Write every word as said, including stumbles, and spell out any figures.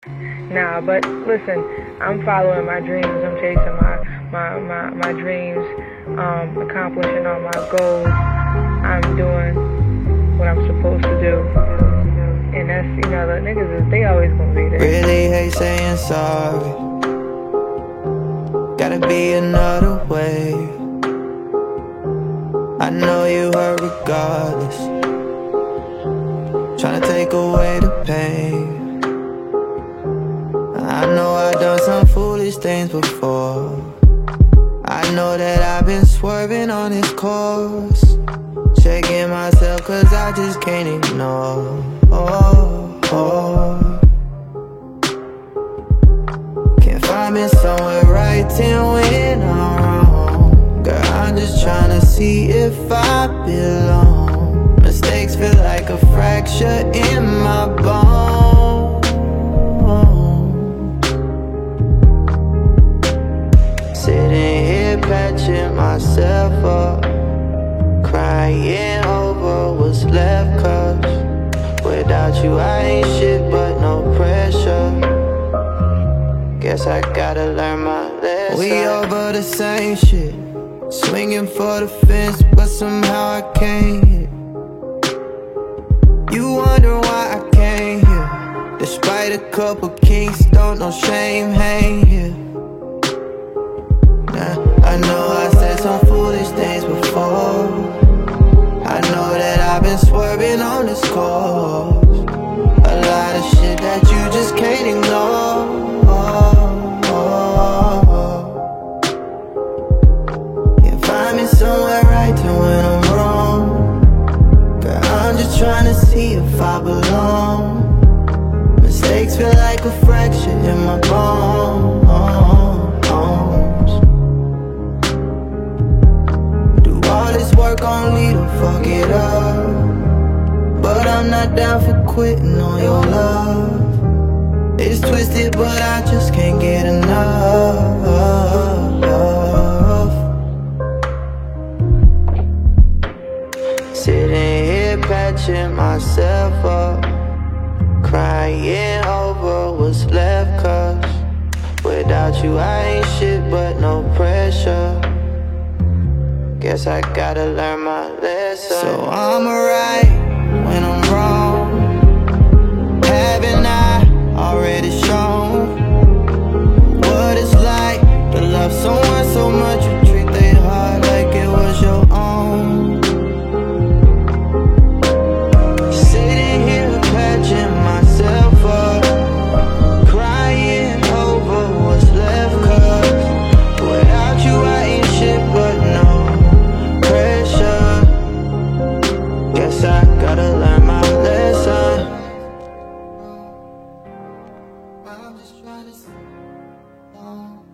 Nah, but listen, I'm following my dreams. I'm chasing my my my, my dreams, um, accomplishing all my goals. I'm doing what I'm supposed to do, and that's, you know, the niggas is, they always gonna be there. Really hate saying sorry. Gotta be another way. I know you hurt regardless, tryna take away the pain. I know I've done some foolish things before. I know that I've been swerving on this course, checking myself cause I just can't ignore. Oh, oh. Can't find me somewhere right till when I'm wrong. Girl, I'm just tryna see if I belong. Mistakes feel like a fracture in my bone. Sitting here patching myself up, crying over what's left, cause without you I ain't shit but no pressure. Guess I gotta learn my lesson. We over the same shit, swinging for the fence, but somehow I can't hit. You wonder why I came here, despite a couple kinks, don't no shame hang here. I know I said some foolish things before. I know that I've been swerving on this course. A lot of shit that you just can't ignore. Can't find me somewhere right to when I'm wrong. Girl, I'm just trying to see if I belong. Mistakes feel like a fracture in my bones. Work only to fuck it up, but I'm not down for quitting on your love. It's twisted, but I just can't get enough. Sitting here patching myself up, crying over what's left, cause without you I ain't shit but no pressure. Guess I gotta learn my lesson. So I'm alright when I'm wrong. Haven't I already shown what it's like to love someone so much you treat their heart like it was your own? Sitting here patching myself up, crying over what's left, cause without you I ain't shit but no. Guess I gotta learn my lesson. I'm just trying to